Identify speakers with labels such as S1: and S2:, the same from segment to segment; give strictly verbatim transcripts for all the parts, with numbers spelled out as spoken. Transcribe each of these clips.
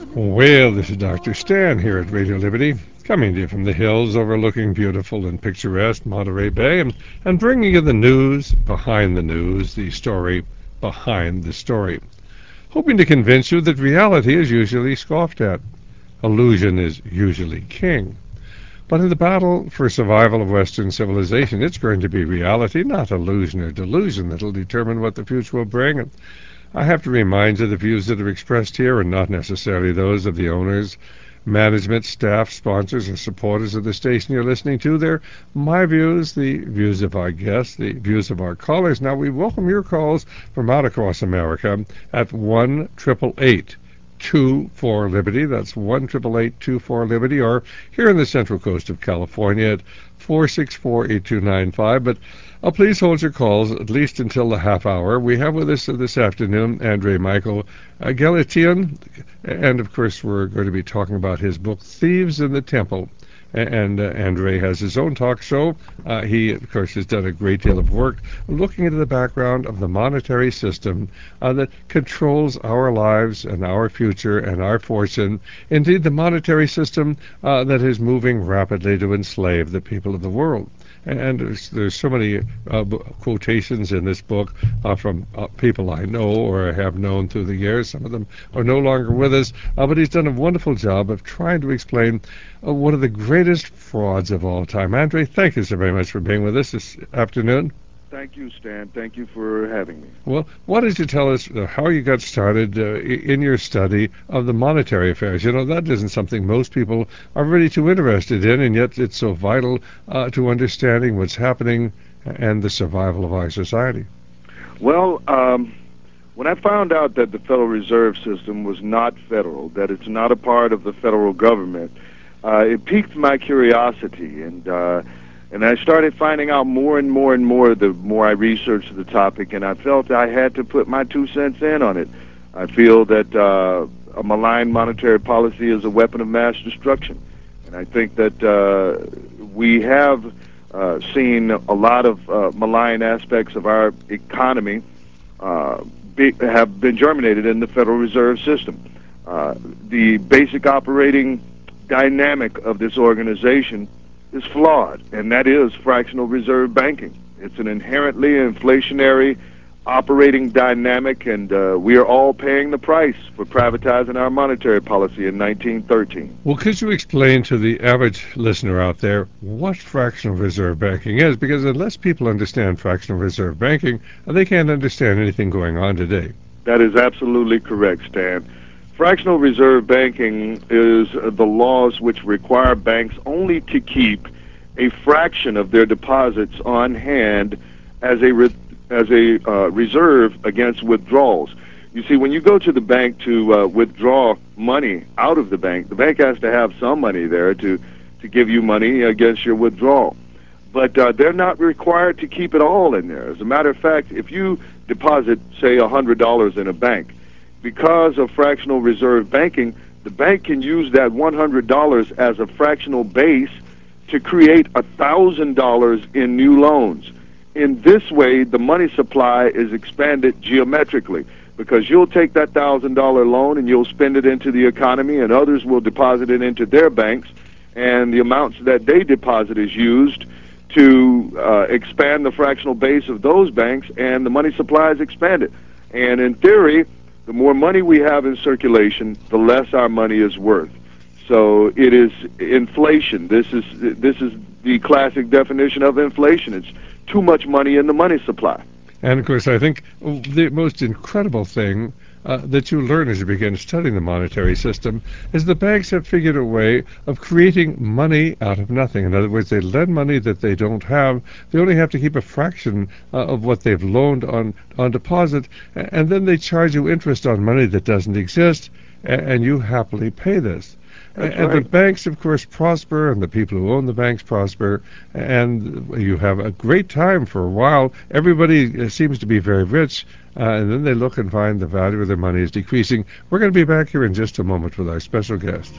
S1: Well, this is Doctor Stan here at Radio Liberty, coming to you from the hills overlooking beautiful and picturesque Monterey Bay, and, and bringing you the news behind the news, the story behind the story, hoping to convince you that reality is usually scoffed at. Illusion is usually king. But in the battle for survival of Western civilization, it's going to be reality, not illusion or delusion, that'll determine what the future will bring. And I have to remind you the views that are expressed here are not necessarily those of the owners, management, staff, sponsors, or supporters of the station you're listening to. They're my views, the views of our guests, the views of our callers. Now, we welcome your calls from out across America at one eight eight eight, two four Liberty. That's one eight eight eight, two four Liberty, or here in the central coast of California at four six four, eight two nine five. But uh, please hold your calls at least until the half hour. We have with us uh, this afternoon Andre Michael uh, Galatian, and of course we're going to be talking about his book Thieves in the Temple. And uh, Andre has his own talk show. Uh, he, of course, has done a great deal of work looking into the background of the monetary system uh, that controls our lives and our future and our fortune. Indeed, the monetary system uh, that is moving rapidly to enslave the people of the world. And there's, there's so many uh, b- quotations in this book uh, from uh, people I know or have known through the years. Some of them are no longer with us, uh, but he's done a wonderful job of trying to explain uh, one of the greatest frauds of all time. Andre, thank you so very much for being with us this afternoon.
S2: Thank you, Stan. Thank you for having me.
S1: Well, why don't you tell us uh, how you got started uh, in your study of the monetary affairs? You know, that isn't something most people are really too interested in, and yet it's so vital uh, to understanding what's happening and the survival of our society.
S2: Well, um, when I found out that the Federal Reserve System was not federal, that it's not a part of the federal government, uh, it piqued my curiosity, and uh, and I started finding out more and more and more the more I researched the topic, and I felt I had to put my two cents in on it. I feel that uh, a malign monetary policy is a weapon of mass destruction, and I think that uh, we have uh, seen a lot of uh, malign aspects of our economy uh, be, have been germinated in the Federal Reserve System. Uh, the basic operating dynamic of this organization is flawed, and that is fractional reserve banking. It's an inherently inflationary operating dynamic, and uh, we are all paying the price for privatizing our monetary policy in nineteen thirteen.
S1: Well, could you explain to the average listener out there what fractional reserve banking is? Because unless people understand fractional reserve banking, they can't understand anything going on today.
S2: That is absolutely correct, Stan. Fractional reserve banking is the laws which require banks only to keep a fraction of their deposits on hand as a re- as a uh, reserve against withdrawals. You see, when you go to the bank to uh, withdraw money out of the bank, the bank has to have some money there to, to give you money against your withdrawal. But uh, they're not required to keep it all in there. As a matter of fact, if you deposit, say, one hundred dollars in a bank, because of fractional reserve banking, the bank can use that one hundred dollars as a fractional base to create one thousand dollars in new loans. In this way, the money supply is expanded geometrically, because you'll take that one thousand dollars loan and you'll spend it into the economy, and others will deposit it into their banks, and the amounts that they deposit is used to uh, expand the fractional base of those banks, and the money supply is expanded. And in theory, the more money we have in circulation, the less our money is worth. So it is inflation. This is this is the classic definition of inflation. It's too much money in the money supply.
S1: And of course, I think the most incredible thing uh, that you learn as you begin studying the monetary system is the banks have figured a way of creating money out of nothing. In other words, they lend money that they don't have. They only have to keep a fraction uh, of what they've loaned on, on deposit, and then they charge you interest on money that doesn't exist, and you happily pay this.
S2: That's
S1: and
S2: right.
S1: The banks, of course, prosper, and the people who own the banks prosper, and you have a great time for a while. Everybody seems to be very rich, uh, and then they look and find the value of their money is decreasing. We're going to be back here in just a moment with our special guest.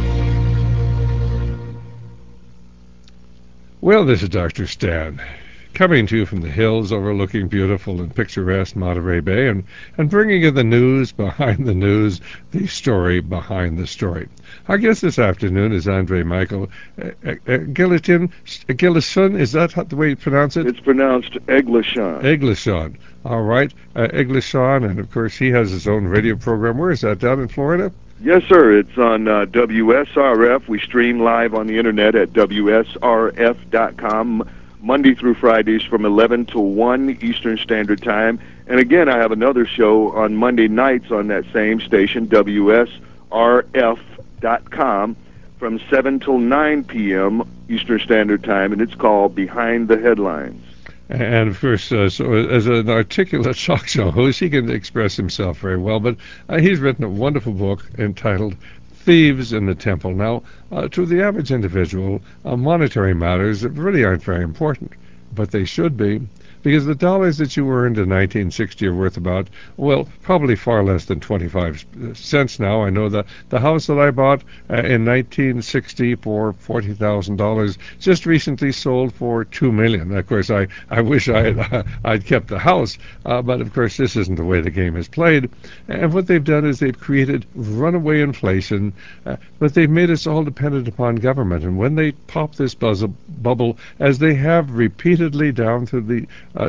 S1: Well, this is Doctor Stan, coming to you from the hills overlooking beautiful and picturesque Monterey Bay, and, and bringing you the news behind the news, the story behind the story. Our guest this afternoon is Andre Michael uh, uh, Gillitin, Gillison, is that how, the way you pronounce it?
S2: It's pronounced Eglishon.
S1: Eglishon. All right, uh, Eglishon, and of course he has his own radio program. Where is that, down in Florida?
S2: Yes, sir. It's on uh, W S R F. We stream live on the internet at W S R F dot com, Monday through Fridays from eleven to one Eastern Standard Time. And again, I have another show on Monday nights on that same station, W S R F dot com, from seven till nine p.m. Eastern Standard Time, and it's called Behind the Headlines.
S1: And, of course, uh, so as an articulate talk show host, he can express himself very well. But uh, he's written a wonderful book entitled Thieves in the Temple. Now, uh, to the average individual, uh, monetary matters really aren't very important, but they should be, because the dollars that you earned in nineteen sixty are worth about, well, probably far less than twenty-five cents now. I know that the house that I bought uh, in nineteen sixty for forty thousand dollars just recently sold for two million dollars. Of course, I, I wish I had, uh, I'd kept the house, uh, but of course this isn't the way the game is played. And what they've done is they've created runaway inflation, uh, but they've made us all dependent upon government. And when they pop this buzz- bubble, as they have repeatedly down through the Uh,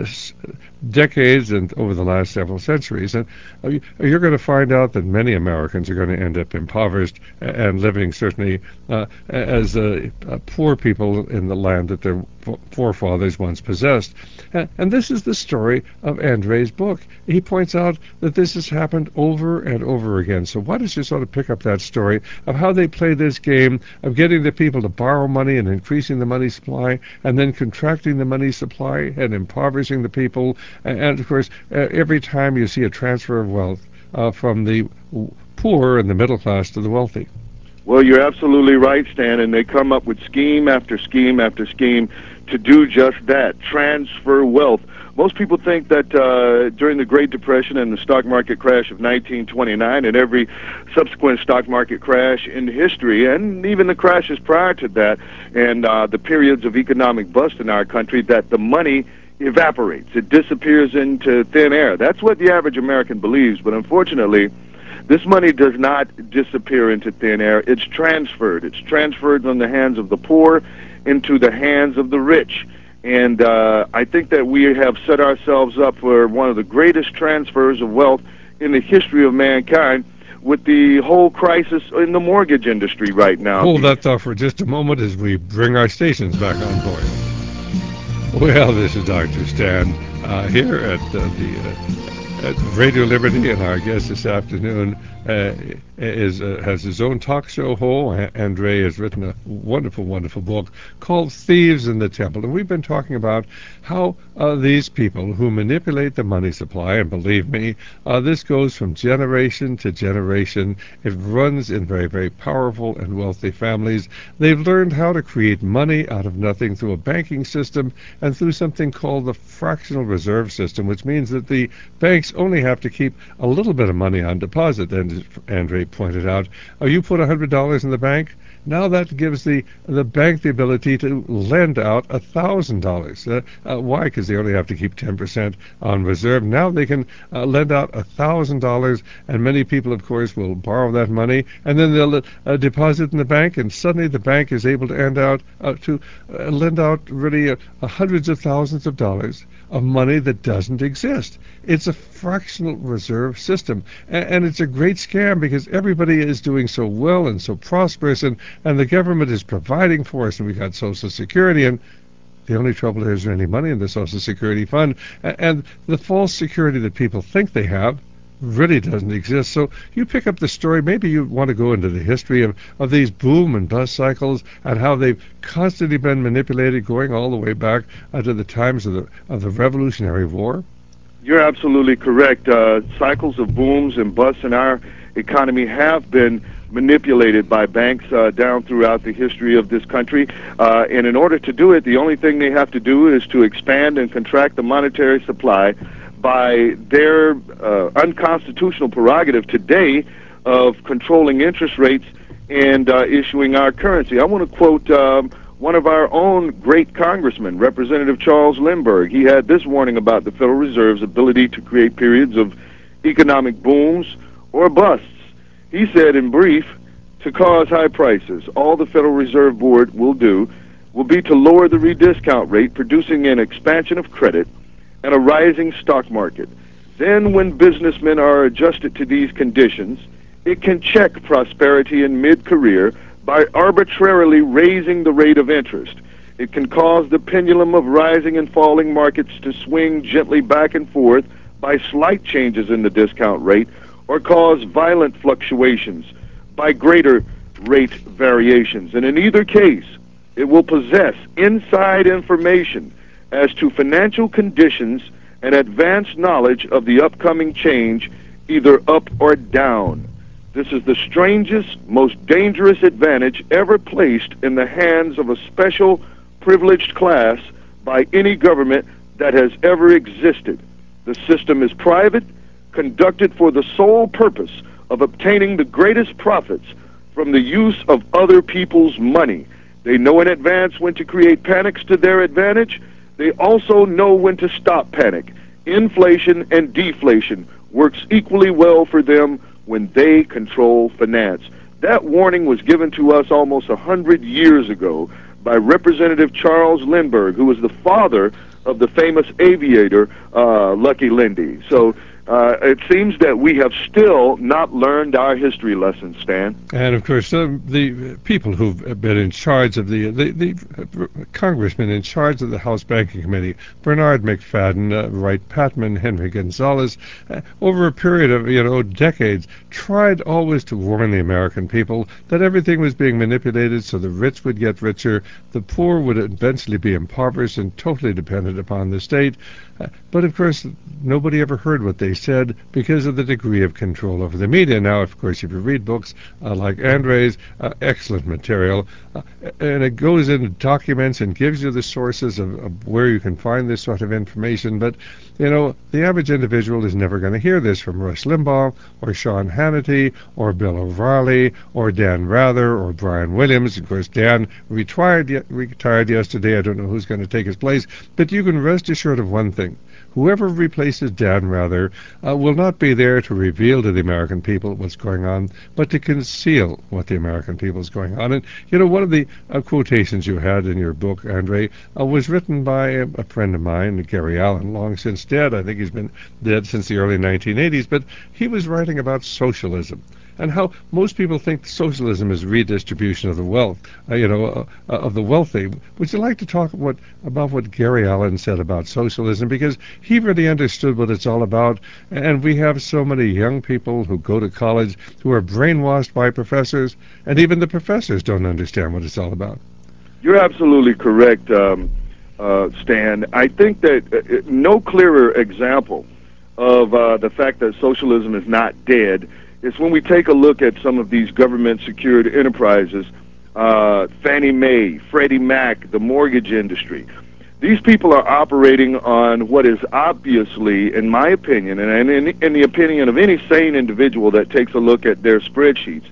S1: decades and over the last several centuries, and uh, you're going to find out that many Americans are going to end up impoverished and living certainly uh, as uh, uh, poor people in the land that their forefathers once possessed. Uh, and this is the story of Andre's book. He points out that this has happened over and over again. So why don't you sort of pick up that story of how they play this game of getting the people to borrow money and increasing the money supply, and then contracting the money supply and impoverishing the people. And, and of course, uh, every time you see a transfer of wealth uh, from the poor and the middle class to the wealthy.
S2: Well, you're absolutely right, Stan, and they come up with scheme after scheme after scheme to do just that, transfer wealth. Most people think that uh, during the Great Depression and the stock market crash of nineteen twenty-nine and every subsequent stock market crash in history, and even the crashes prior to that, and uh, the periods of economic bust in our country, that the money evaporates. It disappears into thin air. That's what the average American believes, but unfortunately, this money does not disappear into thin air. It's transferred. It's transferred from the hands of the poor into the hands of the rich. And uh, I think that we have set ourselves up for one of the greatest transfers of wealth in the history of mankind, with the whole crisis in the mortgage industry right now.
S1: Hold that thought for just a moment as we bring our stations back on board. Well, this is Doctor Stan uh, here at uh, the uh, at Radio Liberty, and our guest this afternoon uh, is uh, has his own talk show host. Andre has written a wonderful, wonderful book called Thieves in the Temple, and we've been talking about how uh, these people who manipulate the money supply, and believe me, uh, this goes from generation to generation. It runs in very, very powerful and wealthy families. They've learned how to create money out of nothing through a banking system and through something called the fractional reserve system, which means that the banks only have to keep a little bit of money on deposit. And Andre pointed out, oh, you put one hundred dollars in the bank, now that gives the the bank the ability to lend out one thousand dollars. Uh, uh, why? Because they only have to keep ten percent on reserve. Now they can uh, lend out one thousand dollars, and many people, of course, will borrow that money, and then they'll uh, deposit in the bank, and suddenly the bank is able to end out uh, to uh, lend out really uh, uh, hundreds of thousands of dollars of money that doesn't exist. It's a fractional reserve system, and, and it's a great scam because everybody is doing so well and so prosperous, and, and the government is providing for us, and we've got Social Security, and the only trouble is there any money in the Social Security fund, and, and the false security that people think they have really doesn't exist. So you pick up the story. Maybe you want to go into the history of, of these boom and bust cycles and how they've constantly been manipulated, going all the way back uh, to the times of the of the Revolutionary War.
S2: You're absolutely correct. Uh, cycles of booms and busts in our economy have been manipulated by banks uh, down throughout the history of this country. Uh, and in order to do it, the only thing they have to do is to expand and contract the monetary supply by their uh, unconstitutional prerogative today of controlling interest rates and uh, issuing our currency. I want to quote um, one of our own great congressmen, Representative Charles Lindbergh, he had this warning about the Federal Reserve's ability to create periods of economic booms or busts. He said, in brief, to cause high prices, all the Federal Reserve Board will do will be to lower the rediscount rate, producing an expansion of credit and a rising stock market. Then, when businessmen are adjusted to these conditions, it can check prosperity in mid-career by arbitrarily raising the rate of interest. It can cause the pendulum of rising and falling markets to swing gently back and forth by slight changes in the discount rate, or cause violent fluctuations by greater rate variations. And in either case, it will possess inside information as to financial conditions and advanced knowledge of the upcoming change, either up or down. This is the strangest, most dangerous advantage ever placed in the hands of a special privileged class by any government that has ever existed. The system is private, conducted for the sole purpose of obtaining the greatest profits from the use of other people's money. They know in advance when to create panics to their advantage. They also know when to stop panic. Inflation and deflation works equally well for them when they control finance. That warning was given to us almost a hundred years ago by Representative Charles Lindbergh, who was the father of the famous aviator uh, Lucky Lindy. So uh, it seems that we have still not learned our history lessons, Stan.
S1: And of course, um, the people who've been in charge of the the, the uh, congressmen in charge of the House Banking Committee, Bernard McFadden, uh, Wright Patman, Henry Gonzalez, uh, over a period of you know decades, tried always to warn the American people that everything was being manipulated so the rich would get richer, the poor would eventually be impoverished and totally dependent upon the state. Uh, but of course, nobody ever heard what they said because of the degree of control over the media. Now, of course, if you read books uh, like Andre's, uh, excellent material, uh, and it goes into documents and gives you the sources of, of where you can find this sort of information. But, you know, the average individual is never going to hear this from Rush Limbaugh or Sean Hannity or Bill O'Reilly or Dan Rather or Brian Williams. Of course, Dan retired, retired yesterday. I don't know who's going to take his place. But you can rest assured of one thing. Whoever replaces Dan Rather uh, will not be there to reveal to the American people what's going on, but to conceal what the American people is going on. And, you know, one of the uh, quotations you had in your book, Andre, uh, was written by a, a friend of mine, Gary Allen, long since dead. I think he's been dead since the early nineteen eighties, but he was writing about socialism and how most people think socialism is redistribution of the wealth, uh, you know, uh, uh, of the wealthy. Would you like to talk what, about what Gary Allen said about socialism? Because he really understood what it's all about, and we have so many young people who go to college who are brainwashed by professors, and even the professors don't understand what it's all about.
S2: You're absolutely correct, um, uh, Stan. I think that uh, no clearer example of uh, the fact that socialism is not dead is when we take a look at some of these government-secured enterprises, uh, Fannie Mae, Freddie Mac, the mortgage industry. These people are operating on what is obviously, in my opinion, and in, in the opinion of any sane individual that takes a look at their spreadsheets,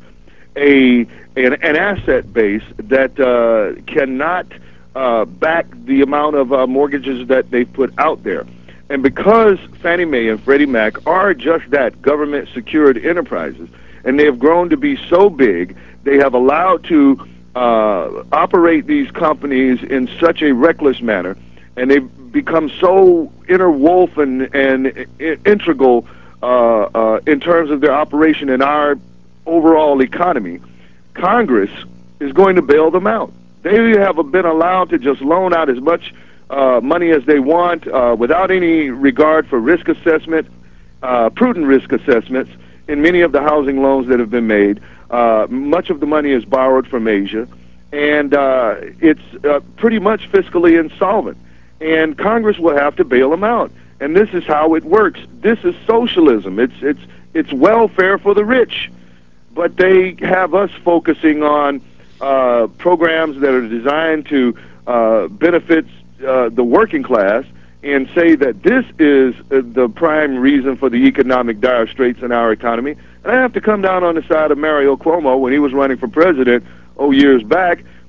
S2: a an, an asset base that uh, cannot uh, back the amount of uh, mortgages that they put out there. And because Fannie Mae and Freddie Mac are just that, government-secured enterprises, and they have grown to be so big, they have allowed to uh, operate these companies in such a reckless manner, and they've become so interwoven and I- integral uh, uh, in terms of their operation in our overall economy. Congress is going to bail them out. They have been allowed to just loan out as much Uh, money as they want uh, without any regard for risk assessment, uh, prudent risk assessments in many of the housing loans that have been made. Uh, much of the money is borrowed from Asia, and uh, it's uh, pretty much fiscally insolvent. And Congress will have to bail them out. And this is how it works. This is socialism. It's it's it's welfare for the rich. But they have us focusing on uh, programs that are designed to uh, benefit Uh, the working class and say that this is uh, the prime reason for the economic dire straits in our economy. And I have to come down on the side of Mario Cuomo when he was running for president oh years back,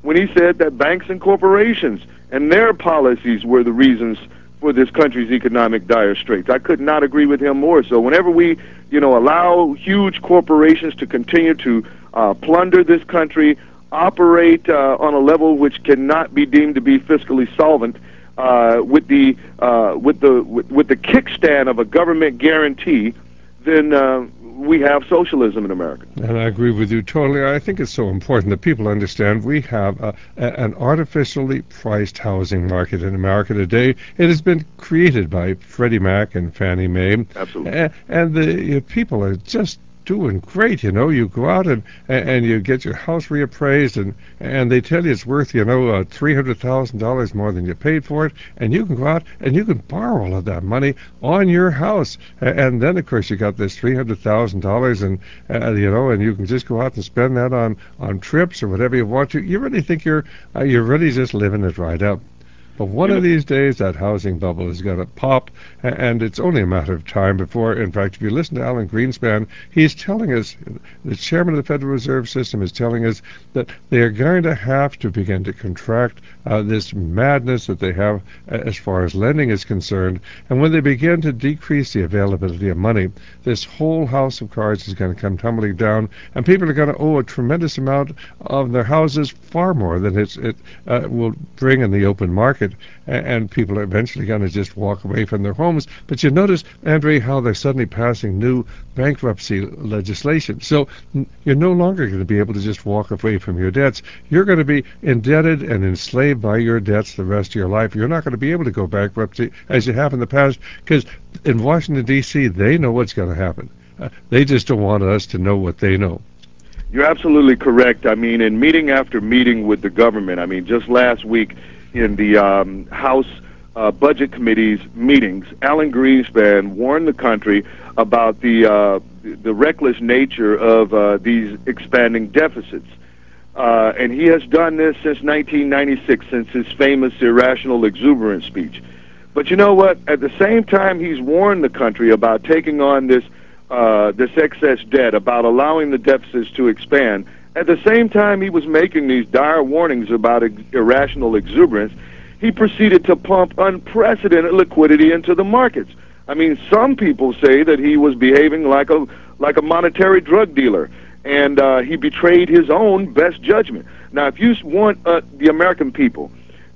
S2: when he said that banks and corporations and their policies were the reasons for this country's economic dire straits. I could not agree with him more. So whenever we, you know, allow huge corporations to continue to uh, plunder this country, operate uh, on a level which cannot be deemed to be fiscally solvent, uh, with the uh, with the with, with the kickstand of a government guarantee, then uh, we have socialism in America.
S1: And I agree with you totally. I think it's so important that people understand we have a, a, an artificially priced housing market in America today. It has been created by Freddie Mac and Fannie Mae.
S2: Absolutely.
S1: And, and the uh, people are just doing great, you know. You go out and and you get your house reappraised, and and they tell you it's worth, you know, uh, three hundred thousand dollars more than you paid for it, and you can go out and you can borrow all of that money on your house, and then of course you got this three hundred thousand dollars, and uh, you know, and you can just go out and spend that on on trips or whatever you want to. You really think you're uh, you're really just living it right up. But one of these days, that housing bubble is going to pop, and it's only a matter of time before, in fact, if you listen to Alan Greenspan, he's telling us, the chairman of the Federal Reserve System is telling us that they are going to have to begin to contract uh, this madness that they have as far as lending is concerned. And when they begin to decrease the availability of money, this whole house of cards is going to come tumbling down, and people are going to owe a tremendous amount of their houses, far more than it's, it uh, will bring in the open market. And people are eventually going to just walk away from their homes. But you notice, Andre, how they're suddenly passing new bankruptcy legislation. So you're no longer going to be able to just walk away from your debts. You're going to be indebted and enslaved by your debts the rest of your life. You're not going to be able to go bankrupt as you have in the past, because in Washington, D C, they know what's going to happen. Uh, they just don't want us to know what they know.
S2: You're absolutely correct. I mean, in meeting after meeting with the government, I mean, just last week, in the um, House uh, Budget Committee's meetings, Alan Greenspan warned the country about the uh, the reckless nature of uh, these expanding deficits. Uh, and he has done this since nineteen ninety-six, since his famous irrational exuberance speech. But you know what? At the same time he's warned the country about taking on this, uh, this excess debt, about allowing the deficits to expand, at the same time he was making these dire warnings about ex- irrational exuberance, he proceeded to pump unprecedented liquidity into the markets. I mean, some people say that he was behaving like a like a monetary drug dealer, and uh, he betrayed his own best judgment. Now, if you want uh, the American people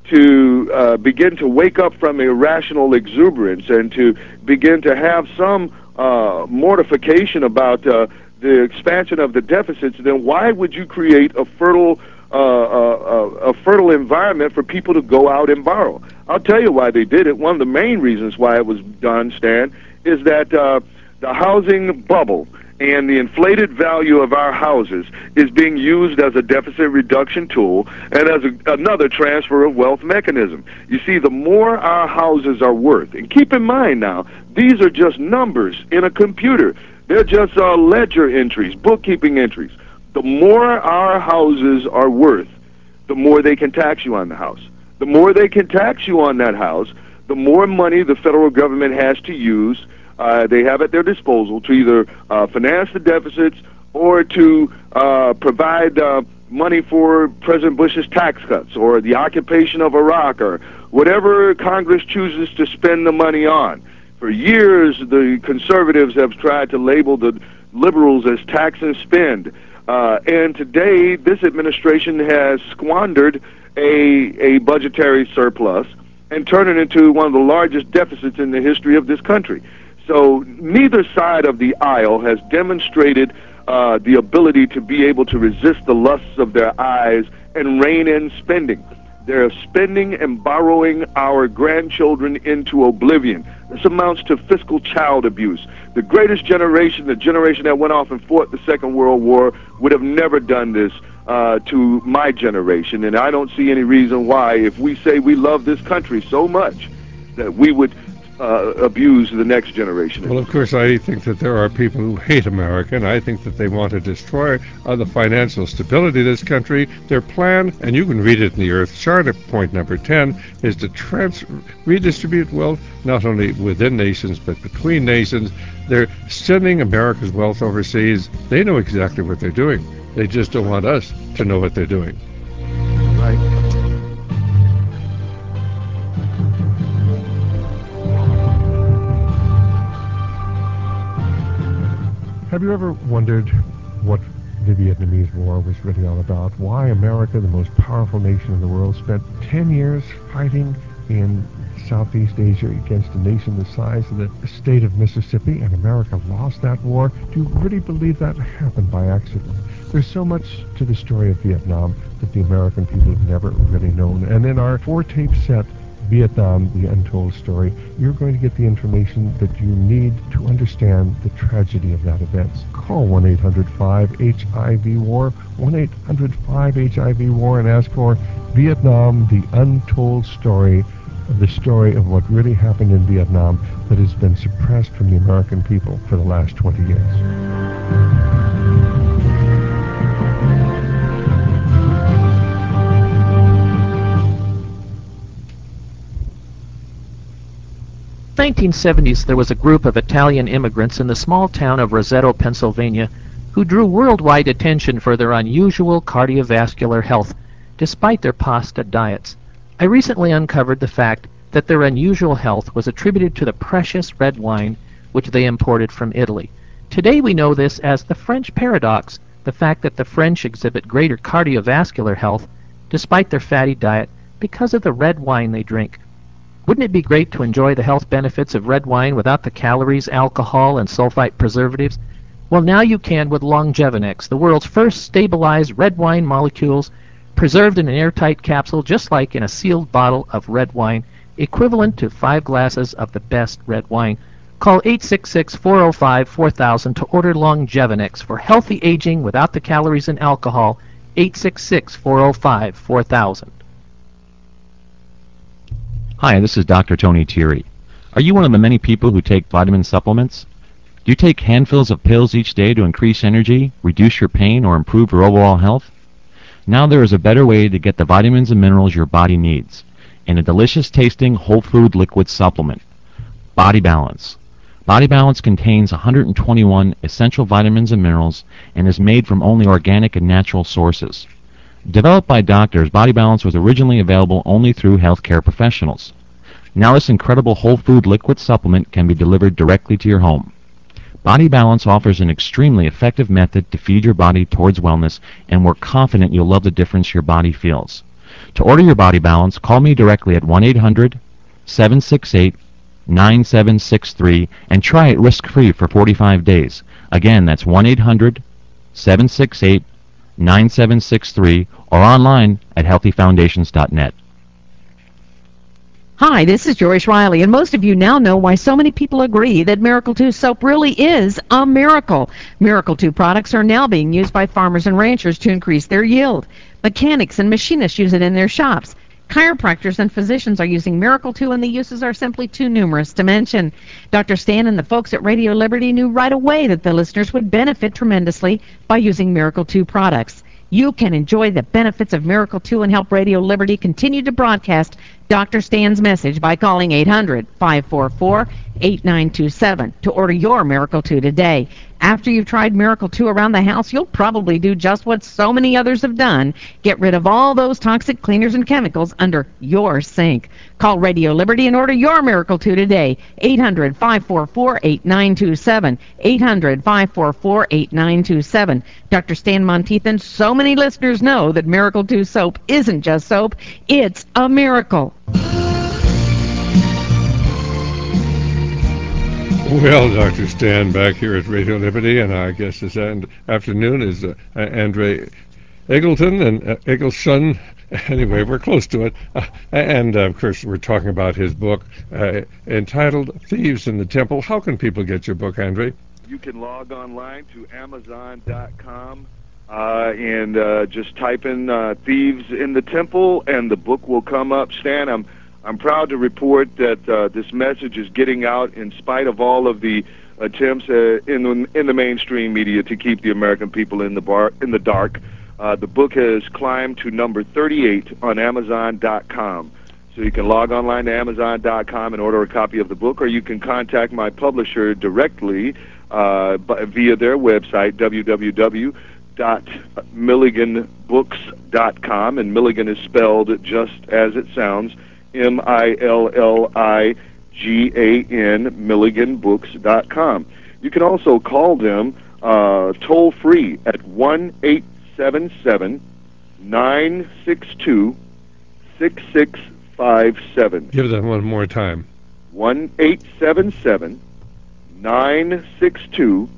S2: to uh, begin to wake up from irrational exuberance and to begin to have some uh, mortification about uh, the expansion of the deficits, then why would you create a fertile uh, uh, a fertile environment for people to go out and borrow? I'll tell you why they did it. One of the main reasons why it was done, Stan, is that uh, the housing bubble and the inflated value of our houses is being used as a deficit reduction tool and as a, another transfer of wealth mechanism. You see, the more our houses are worth, and keep in mind now, these are just numbers in a computer. They're just uh, ledger entries, bookkeeping entries. The more our houses are worth, the more they can tax you on the house. The more they can tax you on that house, the more money the federal government has to use, uh, they have at their disposal to either uh, finance the deficits or to uh, provide uh, money for President Bush's tax cuts or the occupation of Iraq or whatever Congress chooses to spend the money on. For years, the conservatives have tried to label the liberals as tax and spend. Uh, and today, this administration has squandered a, a budgetary surplus and turned it into one of the largest deficits in the history of this country. So neither side of the aisle has demonstrated uh, the ability to be able to resist the lusts of their eyes and rein in spending. They're spending and borrowing our grandchildren into oblivion. This amounts to fiscal child abuse. The greatest generation, the generation that went off and fought the Second World War, would have never done this uh, to my generation. And I don't see any reason why, if we say we love this country so much, that we would Uh, abuse the next generation.
S1: Well, of course, I think that there are people who hate America, and I think that they want to destroy uh, the financial stability of this country. Their plan, and you can read it in the Earth Charter, point number ten, is to trans- redistribute wealth not only within nations, but between nations. They're sending America's wealth overseas. They know exactly what they're doing. They just don't want us to know what they're doing.
S2: Right.
S1: Have you ever wondered what the Vietnamese War was really all about? Why America, the most powerful nation in the world, spent ten years fighting in Southeast Asia against a nation the size of the state of Mississippi, and America lost that war? Do you really believe that happened by accident? There's so much to the story of Vietnam that the American people have never really known. And in our four-tape set, Vietnam, The Untold Story, you're going to get the information that you need to understand the tragedy of that event. Call one eight hundred five H I V war, one eight hundred five H I V war, and ask for Vietnam, The Untold Story, the story of what really happened in Vietnam that has been suppressed from the American people for the last twenty years.
S3: nineteen seventies, there was a group of Italian immigrants in the small town of Roseto, Pennsylvania, who drew worldwide attention for their unusual cardiovascular health, despite their pasta diets. I recently uncovered the fact that their unusual health was attributed to the precious red wine which they imported from Italy. Today we know this as the French paradox, the fact that the French exhibit greater cardiovascular health despite their fatty diet because of the red wine they drink. Wouldn't it be great to enjoy the health benefits of red wine without the calories, alcohol, and sulfite preservatives? Well, now you can with Longevinex, the world's first stabilized red wine molecules preserved in an airtight capsule just like in a sealed bottle of red wine, equivalent to five glasses of the best red wine. Call eight six six, four oh five, four thousand to order Longevinex for healthy aging without the calories and alcohol. eight six six, four oh five, four thousand.
S4: Hi, this is Doctor Tony Thierry. Are you one of the many people who take vitamin supplements? Do you take handfuls of pills each day to increase energy, reduce your pain, or improve your overall health? Now there is a better way to get the vitamins and minerals your body needs in a delicious tasting whole food liquid supplement. Body Balance. Body Balance contains one hundred twenty-one essential vitamins and minerals and is made from only organic and natural sources. Developed by doctors, Body Balance was originally available only through healthcare professionals. Now this incredible whole food liquid supplement can be delivered directly to your home. Body Balance offers an extremely effective method to feed your body towards wellness, and we're confident you'll love the difference your body feels. To order your Body Balance, call me directly at one eight hundred, seven six eight, nine seven six three and try it risk-free for forty-five days. Again, that's one eight hundred, seven six eight, nine seven six three or online at healthy foundations dot net.
S5: Hi, this is Joyce Riley, and most of you now know why so many people agree that Miracle two soap really is a miracle. Miracle two products are now being used by farmers and ranchers to increase their yield. Mechanics and machinists use it in their shops. Chiropractors and physicians are using Miracle two, and the uses are simply too numerous to mention. Doctor Stan and the folks at Radio Liberty knew right away that the listeners would benefit tremendously by using Miracle two products. You can enjoy the benefits of Miracle two and help Radio Liberty continue to broadcast Doctor Stan's message by calling eight hundred, five four four, eight nine two seven to order your Miracle two today. After you've tried Miracle two around the house, you'll probably do just what so many others have done. Get rid of all those toxic cleaners and chemicals under your sink. Call Radio Liberty and order your Miracle two today. eight hundred, five four four, eight nine two seven. eight hundred, five four four, eight nine two seven. Doctor Stan Monteith and so many listeners know that Miracle two soap isn't just soap, it's a miracle.
S1: Well, Doctor Stan back here at Radio Liberty, and I guess this and afternoon is uh, Andre Eggleton and uh, Eggleston. Anyway, we're close to it. Uh, and, uh, of course, we're talking about his book uh, entitled Thieves in the Temple. How can people get your book, Andre?
S2: You can log online to amazon dot com uh, and uh, just type in uh, Thieves in the Temple, and the book will come up. Stan, I'm I'm proud to report that uh, this message is getting out in spite of all of the attempts uh, in the, in the mainstream media to keep the American people in the bar in the dark. Uh, the book has climbed to number thirty-eight on amazon dot com. So you can log online to amazon dot com and order a copy of the book, or you can contact my publisher directly uh, via their website, w w w dot milligan books dot com, and Milligan is spelled just as it sounds, M I L L I G A N, milligan books dot com. You can also call them uh, toll free at one eight seven seven nine six two six six five seven.
S1: Give that one more time.
S2: one eight seven seven nine six two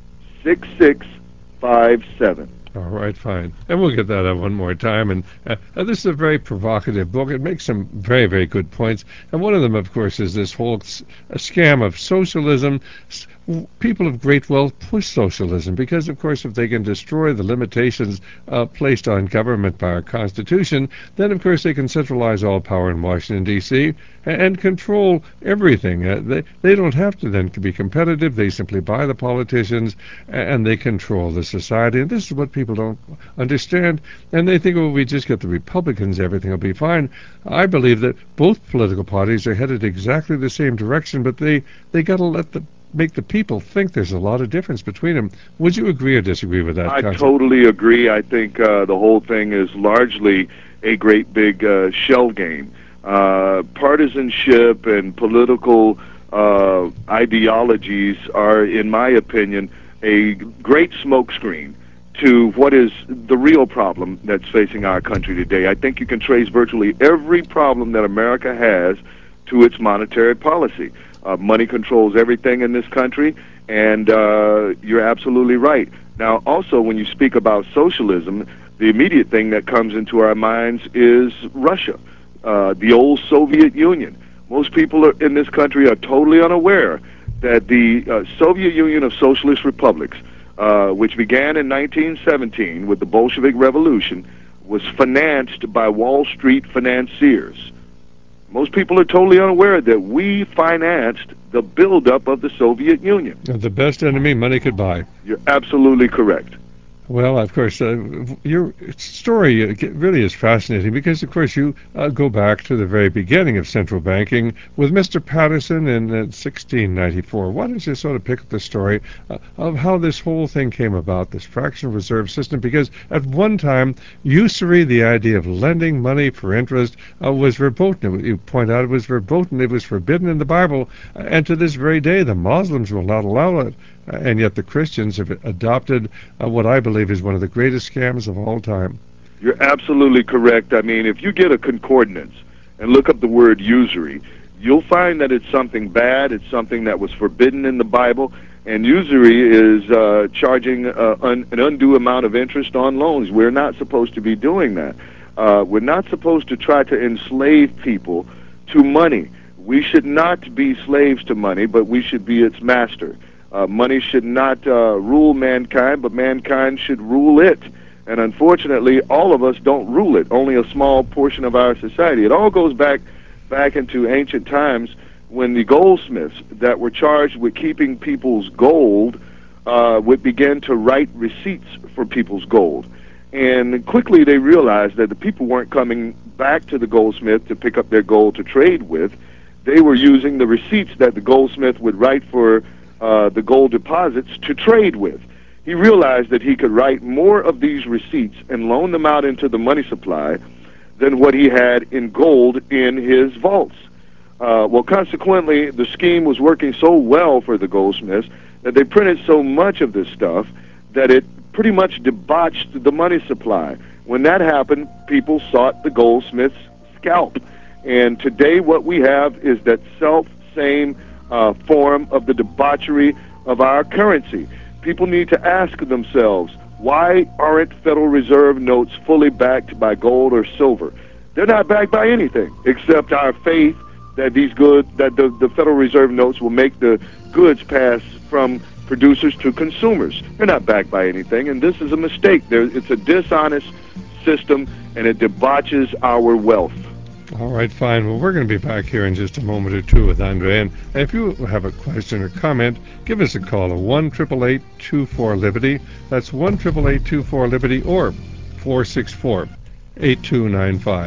S2: six six five seven.
S1: All right, fine. And we'll get that out one more time. And uh, uh, this is a very provocative book. It makes some very, very good points. And one of them, of course, is this whole s- a scam of socialism. S- People of great wealth push socialism because, of course, if they can destroy the limitations uh, placed on government by our Constitution, then, of course, they can centralize all power in Washington, D C and, and control everything. Uh, they, they don't have to then be competitive. They simply buy the politicians and, and they control the society. And this is what people don't understand. And they think, well, we just get the Republicans, everything will be fine. I believe that both political parties are headed exactly the same direction, but they, they got to let the make the people think there's a lot of difference between them. Would you agree or disagree with that
S2: I
S1: concept?
S2: totally agree. I think uh, the whole thing is largely a great big uh, shell game. Uh, partisanship and political uh, ideologies are, in my opinion, a great smokescreen to what is the real problem that's facing our country today. I think you can trace virtually every problem that America has to its monetary policy. Uh, money controls everything in this country, and uh, you're absolutely right. Now, also, when you speak about socialism, the immediate thing that comes into our minds is Russia, uh, the old Soviet Union. Most people are, in this country are totally unaware that the uh, Soviet Union of Socialist Republics, uh, which began in nineteen seventeen with the Bolshevik Revolution, was financed by Wall Street financiers. Most people are totally unaware that we financed the buildup of the Soviet Union.
S1: The best enemy money could buy.
S2: You're absolutely correct.
S1: Well, of course, uh, your story uh, really is fascinating because, of course, you uh, go back to the very beginning of central banking with Mister Patterson in uh, sixteen ninety-four. Why don't you sort of pick up the story uh, of how this whole thing came about, this fractional reserve system? Because at one time, usury, the idea of lending money for interest, uh, was verboten. You point out it was verboten. It was forbidden in the Bible. Uh, and to this very day, the Muslims will not allow it. Uh, and yet the Christians have adopted uh, what I believe is one of the greatest scams of all time.
S2: You're absolutely correct. I mean, if you get a concordance and look up the word usury, you'll find that it's something bad. It's something that was forbidden in the Bible. And usury is uh, charging uh, un- an undue amount of interest on loans. We're not supposed to be doing that. Uh, we're not supposed to try to enslave people to money. We should not be slaves to money, but we should be its master. Uh, money should not uh, rule mankind, but mankind should rule it. And unfortunately, all of us don't rule it, only a small portion of our society. It all goes back back into ancient times when the goldsmiths that were charged with keeping people's gold uh, would begin to write receipts for people's gold. And quickly they realized that the people weren't coming back to the goldsmith to pick up their gold to trade with. They were using the receipts that the goldsmith would write for Uh, the gold deposits to trade with. He realized that he could write more of these receipts and loan them out into the money supply than what he had in gold in his vaults. Uh, well, consequently, the scheme was working so well for the goldsmiths that they printed so much of this stuff that it pretty much debauched the money supply. When that happened, people sought the goldsmith's scalp. And today what we have is that self-same Uh, form of the debauchery of our currency. People need to ask themselves, why aren't Federal Reserve notes fully backed by gold or silver? They're not backed by anything except our faith that these goods, that the, the Federal Reserve notes will make the goods pass from producers to consumers. They're not backed by anything, and this is a mistake. There, it's a dishonest system, and it debauches our wealth.
S1: All right, fine. Well, we're going to be back here in just a moment or two with Andre. And if you have a question or comment, give us a call at one eight eight eight, two four, Liberty. That's one eight eight eight, two four, Liberty or four six four, eight two nine five.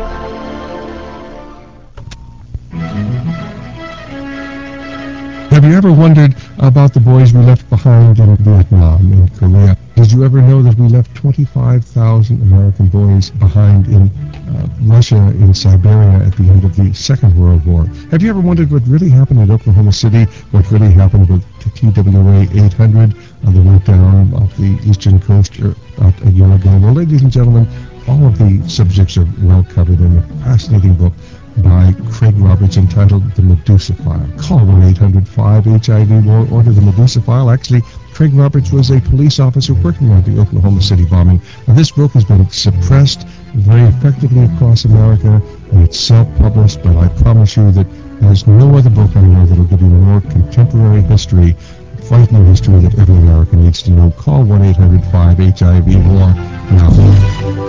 S6: Have you
S1: you ever wondered about the boys we left behind in Vietnam, in Korea? Did you ever know that we left twenty-five thousand American boys behind in uh, Russia, in Siberia, at the end of the Second World War? Have you ever wondered what really happened at Oklahoma City, what really happened with the T W A eight hundred uh, that went down off the eastern coast uh, about a year ago? Well, ladies and gentlemen, all of the subjects are well covered in a fascinating book by Craig Roberts entitled The Medusa File. Call one eight hundred five H I V war, order The Medusa File. Actually, Craig Roberts was a police officer working on the Oklahoma City bombing. Now, this book has been suppressed very effectively across America, and it's self-published, but I promise you that there's no other book I know that will give you more contemporary history, frightening history that every American needs to know. Call one eight hundred five H I V war now.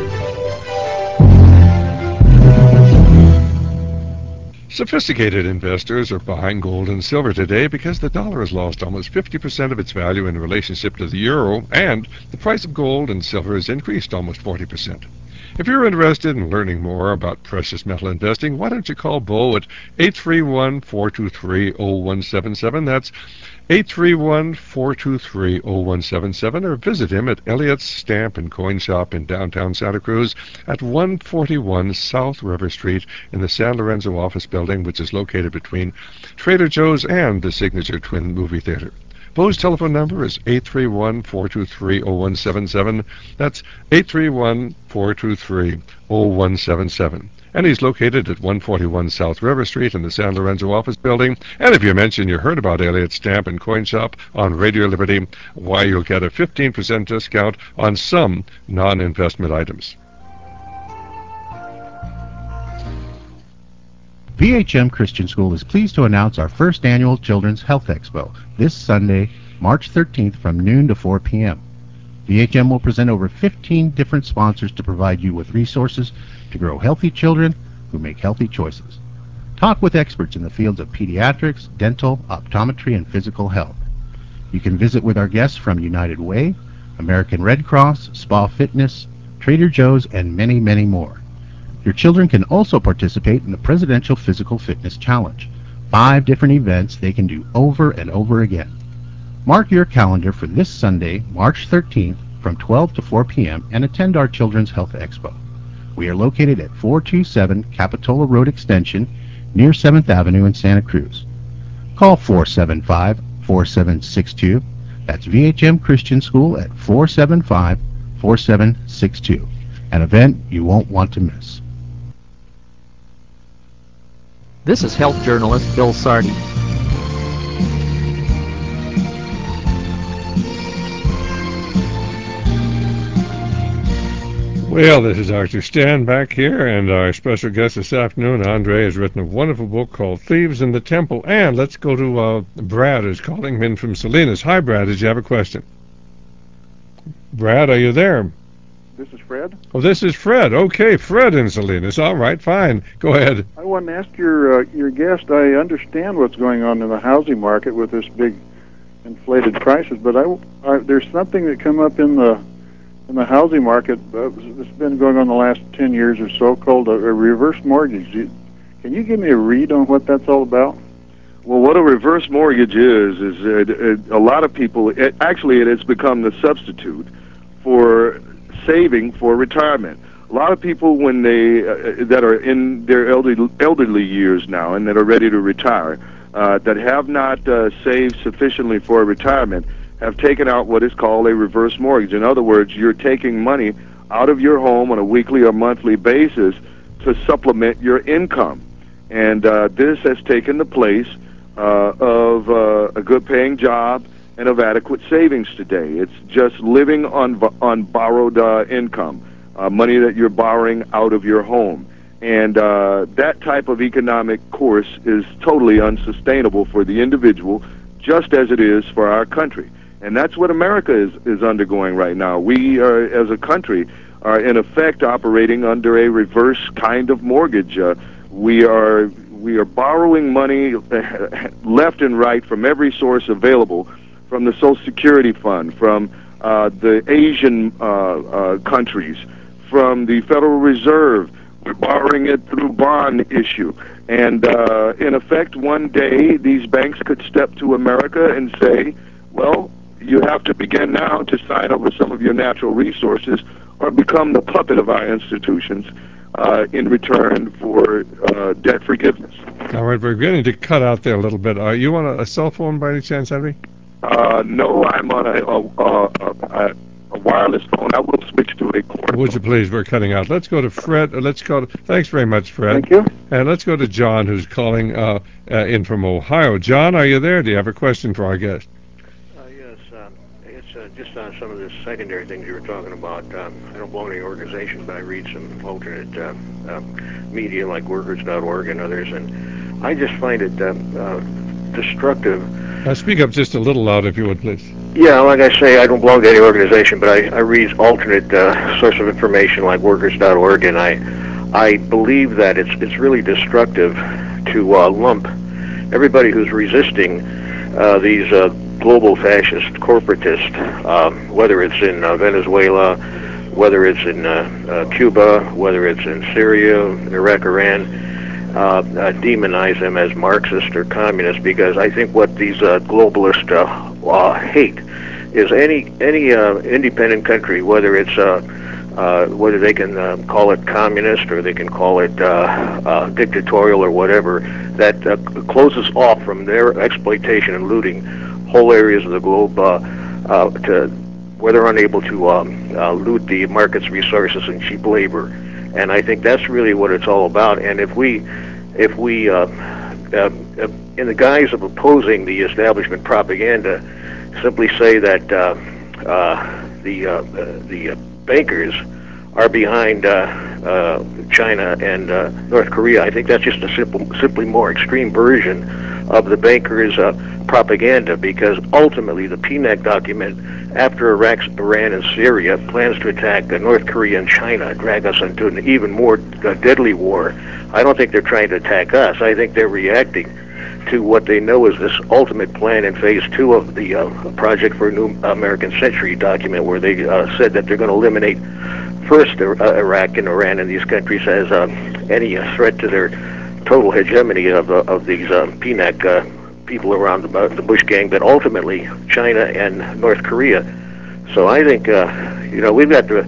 S1: Sophisticated investors are behind gold and silver today because the dollar has lost almost fifty percent of its value in relationship to the euro, and the price of gold and silver has increased almost forty percent. If you're interested in learning more about precious metal investing, why don't you call Bo at eight three one, four two three, zero one seven seven. That's eight three one, four two three, zero one seven seven, or visit him at Elliott's Stamp and Coin Shop in downtown Santa Cruz at one forty-one South River Street in the San Lorenzo office building, which is located between Trader Joe's and the Signature Twin Movie Theater. Bo's telephone number is eight three one, four two three, zero one seven seven. That's eight three one, four two three, zero one seven seven. And he's located at one forty-one South River Street in the San Lorenzo office building. And if you mention you heard about Elliott Stamp and Coin Shop on Radio Liberty, why, you'll get a fifteen percent discount on some non-investment items.
S6: V H M Christian School is pleased to announce our first annual Children's Health Expo this Sunday, March thirteenth from noon to four p.m. V H M will present over fifteen different sponsors to provide you with resources to grow healthy children who make healthy choices. Talk with experts in the fields of pediatrics, dental, optometry, and physical health. You can visit with our guests from United Way, American Red Cross, Spa Fitness, Trader Joe's, and many, many more. Your children can also participate in the Presidential Physical Fitness Challenge, five different events they can do over and over again. Mark your calendar for this Sunday, March thirteenth, from twelve to four p.m. and attend our Children's Health Expo. We are located at four two seven Capitola Road Extension near seventh Avenue in Santa Cruz. Call four seven five, four seven six two. That's V H M Christian School at four seven five, four seven six two. An event you won't want to miss.
S3: This is health journalist Bill Sardi.
S1: Well, this is Doctor Stan back here, and our special guest this afternoon, Andre, has written a wonderful book called Thieves in the Temple. And let's go to uh, Brad, who's calling in from Salinas. Hi, Brad. Did you have a question? Brad, are you there?
S7: This is Fred.
S1: Oh, this is Fred. Okay, Fred in Salinas. All right, fine. Go ahead.
S7: I wanted to ask your uh, your guest. I understand what's going on in the housing market with this big inflated prices, but I, I there's something that come up in the in the housing market. Uh, it's been going on the last ten years or so, called a, a reverse mortgage. You, can you give me a read on what that's all about?
S2: Well, what a reverse mortgage is is it, it, a lot of people. It, actually, it has become the substitute for saving for retirement. A lot of people, when they uh, that are in their elderly, elderly years now and that are ready to retire, uh, that have not uh, saved sufficiently for retirement, have taken out what is called a reverse mortgage. In other words, you're taking money out of your home on a weekly or monthly basis to supplement your income. And uh, this has taken the place uh, of uh, a good-paying job and of adequate savings today. It's just living on on borrowed uh, income, uh, money that you're borrowing out of your home. And uh, that type of economic course is totally unsustainable for the individual, just as it is for our country. And that's what America is, is undergoing right now. We, are, as a country, are in effect operating under a reverse kind of mortgage. Uh, we are we are borrowing money left and right from every source available, from the Social Security Fund, from uh, the Asian uh, uh, countries, from the Federal Reserve, We're borrowing it through bond issue. And uh, in effect, one day, these banks could step to America and say, well, you have to begin now to sign over some of your natural resources or become the puppet of our institutions uh, in return for uh, debt forgiveness.
S1: All right, we're getting to cut out there a little bit. Are you on a, a cell phone by any chance, Henry?
S2: Uh, no, I'm on a, a, a, a, a wireless phone. I will switch to a cord.
S1: Would you please? We're cutting out. Let's go to Fred. Uh, let's go to. Thanks very much, Fred.
S7: Thank you.
S1: And let's go to John, who's calling uh, uh, in from Ohio. John, are you there? Do you have a question for our guest?
S8: Uh, yes, um, it's uh, just on some of the secondary things you were talking about. Um, I don't belong to any organization, but I read some alternate uh, um, media like workers dot org and others, and I just find it uh, uh, destructive.
S1: Uh, speak up just a little louder, if you would, please.
S8: Yeah, like I say, I don't belong to any organization, but I, I read alternate uh, source of information like workers dot org, and I I believe that it's it's really destructive to uh, lump everybody who's resisting uh, these uh, global fascist corporatists, um, whether it's in uh, Venezuela, whether it's in uh, uh, Cuba, whether it's in Syria, Iraq, Iran. Uh, uh, demonize them as Marxist or communist, because I think what these uh, globalists uh, uh, hate is any any uh, independent country, whether it's uh, uh, whether they can uh, call it communist or they can call it uh, uh, dictatorial or whatever, that uh, closes off from their exploitation and looting whole areas of the globe uh, uh, to where they're unable to um, uh, loot the market's resources and cheap labor. And I think that's really what it's all about. And if we, if we, uh, uh, in the guise of opposing the establishment propaganda, simply say that uh, uh, the uh, the uh, bankers are behind uh, uh, China and uh, North Korea, I think that's just a simple, simply more extreme version of the bankers' uh, propaganda. Because ultimately, the P NAC document, after Iraq, Iran, and Syria, plans to attack uh, North Korea and China, drag us into an even more uh, deadly war. I don't think they're trying to attack us. I think they're reacting to what they know is this ultimate plan in phase two of the uh, Project for a New American Century document, where they uh, said that they're going to eliminate first uh, Iraq and Iran and these countries as uh, any uh, threat to their total hegemony of, uh, of these uh, P NAC uh, people around the, the Bush gang, but ultimately China and North Korea. So I think, uh, you know, we've got to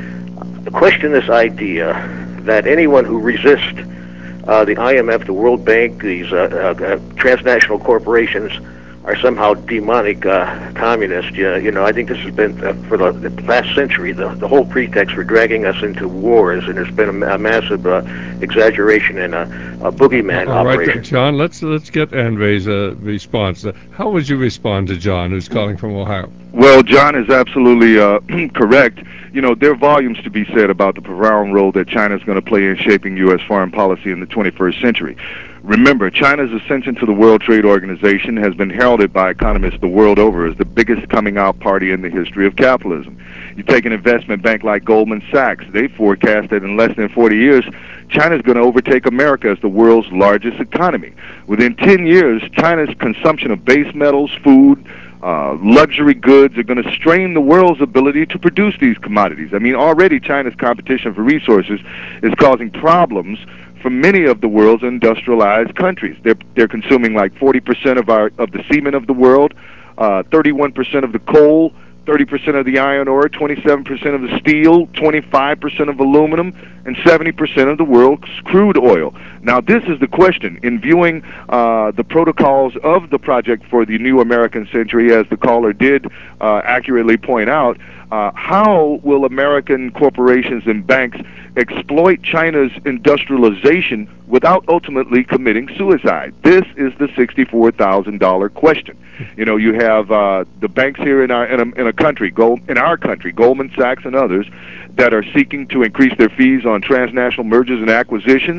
S8: question this idea that anyone who resists uh, the I M F, the World Bank, these uh, uh, transnational corporations are somehow demonic uh, communists. Uh, you know, I think this has been, uh, for the, the last century, the, the whole pretext for dragging us into wars, and there's been a, a massive uh, exaggeration and a, a boogeyman
S1: All right,
S8: operation.
S1: John, let's let's get Andre's uh, response. Uh, how would you respond to John, who's calling from Ohio?
S2: Well, John is absolutely uh, correct. You know, there are volumes to be said about the profound role that China is going to play in shaping U S foreign policy in the twenty-first century. Remember, China's ascension to the World Trade Organization has been heralded by economists the world over as the biggest coming out party in the history of capitalism. You take an investment bank like Goldman Sachs, they forecast that in less than forty years, China's going to overtake America as the world's largest economy. Within ten years, China's consumption of base metals, food, Uh, luxury goods are going to strain the world's ability to produce these commodities. I mean, already China's competition for resources is causing problems for many of the world's industrialized countries. They're they're consuming like forty percent of our of the semen of the world, uh, thirty-one percent of the coal, thirty percent of the iron ore, twenty-seven percent of the steel, twenty-five percent of aluminum, and seventy percent of the world's crude oil. Now, this is the question. In viewing uh, the protocols of the Project for the New American Century, as the caller did uh, accurately point out, uh, how will American corporations and banks exploit China's industrialization without ultimately committing suicide? This is the sixty-four thousand dollar question. You know, you have uh, the banks here in our in a, in a country, go in our country, Goldman Sachs and others, that are seeking to increase their fees on transnational mergers and acquisitions.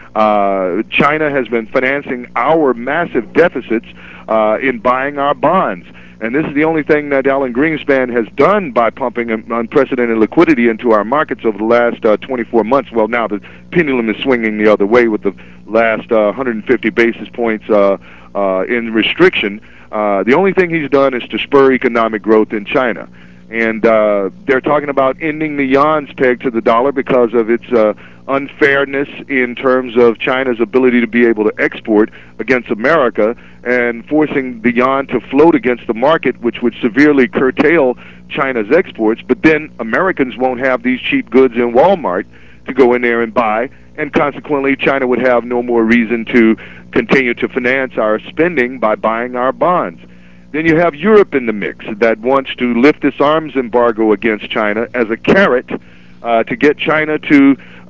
S2: Uh, China has been financing our massive deficits uh, in buying our bonds. And this is the only thing that Alan Greenspan has done by pumping unprecedented liquidity into our markets over the last uh, twenty-four months. Well, now the pendulum is swinging the other way with the last uh, one hundred fifty basis points uh, uh, in restriction. Uh, the only thing he's done is to spur economic growth in China. And uh, they're talking about ending the yuan's peg to the dollar because of its uh, unfairness in terms of China's ability to be able to export against America, and forcing the yuan to float against the market, which would severely curtail China's exports. But then Americans won't have these cheap goods in Walmart to go in there and buy, and consequently China would have no more reason to continue to finance our spending by buying our bonds. Then you have Europe in the mix that wants to lift this arms embargo against China as a carrot uh, to get China to uh, uh,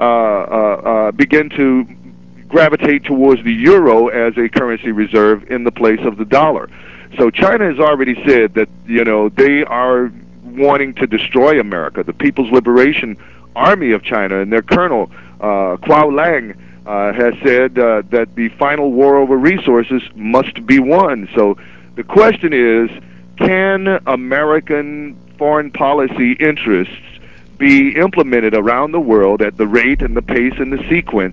S2: uh, begin to gravitate towards the euro as a currency reserve in the place of the dollar. So China has already said that, you know, they are wanting to destroy America. The People's Liberation Army of China and their colonel, uh, Kuo Lang, uh, has said uh, that the final war over resources must be won. So the question is, can American foreign policy interests be implemented around the world at the rate and the pace and the sequence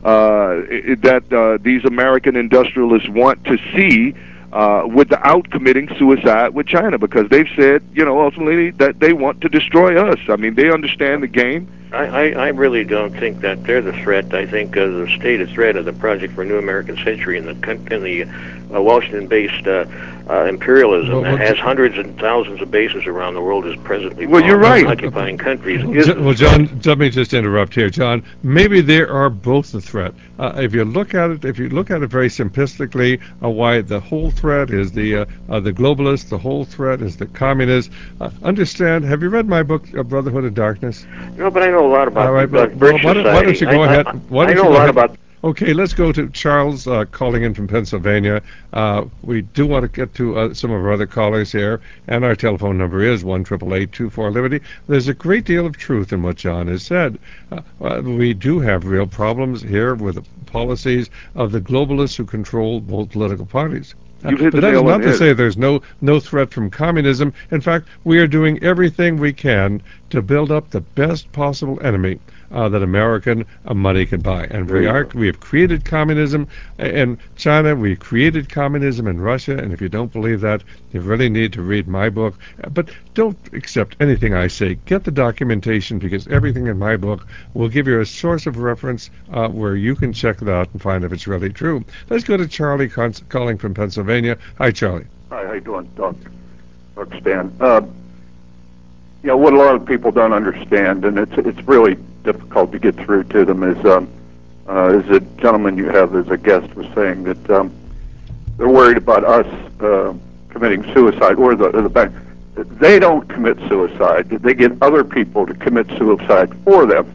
S2: uh, that uh, these American industrialists want to see, uh, without committing suicide with China? Because they've said, you know, ultimately that they want to destroy us. I mean, they understand the game.
S8: I, I, I really don't think that they're the threat. I think uh, the stated threat of the Project for a New American Century and the in the uh, Washington-based uh, uh, imperialism
S1: well, well,
S8: that has hundreds and thousands of bases around the world is presently
S2: well, you're right.
S8: occupying countries.
S1: Well,
S8: Is,
S1: well, John, let me just interrupt here, John. Maybe they are both a threat. Uh, if you look at it, if you look at it very simplistically, uh, why the whole threat is the uh, uh, the globalists, the whole threat is the communists. Uh, understand? Have you read my book, uh, Brotherhood of Darkness?
S8: no, but I know a lot about
S1: All right,
S8: the
S1: well,
S8: Birch
S1: why, don't, why don't you go
S8: Society.
S1: ahead?
S8: I,
S1: Why
S8: I,
S1: don't
S8: I know
S1: you
S8: a
S1: go
S8: lot
S1: ahead?
S8: about.
S1: Okay, let's go to Charles uh, calling in from Pennsylvania. Uh, we do want to get to uh, some of our other callers here, and our telephone number is one eight eight eight, two four, Liberty. There's a great deal of truth in what John has said. Uh, uh, we do have real problems here with the policies of the globalists who control both political parties.
S2: You've hit
S1: but
S2: the
S1: that is
S2: nail on
S1: not
S2: the
S1: to
S2: head.
S1: say there's no no threat from communism. In fact, we are doing everything we can to build up the best possible enemy uh, that American uh, money can buy. And we are we have created communism in China. We've created communism in Russia. And if you don't believe that, you really need to read my book. But don't accept anything I say. Get the documentation, because everything in my book will give you a source of reference uh, where you can check it out and find if it's really true. Let's go to Charlie con- calling from Pennsylvania. Hi, Charlie.
S9: Hi, how you doing, Doc? Doc Stan. Uh, you know, what a lot of people don't understand, and it's it's really difficult to get through to them, is um, uh, is a gentleman you have as a guest was saying that um, they're worried about us uh, committing suicide, or the, or the bank. They don't commit suicide. They get other people to commit suicide for them.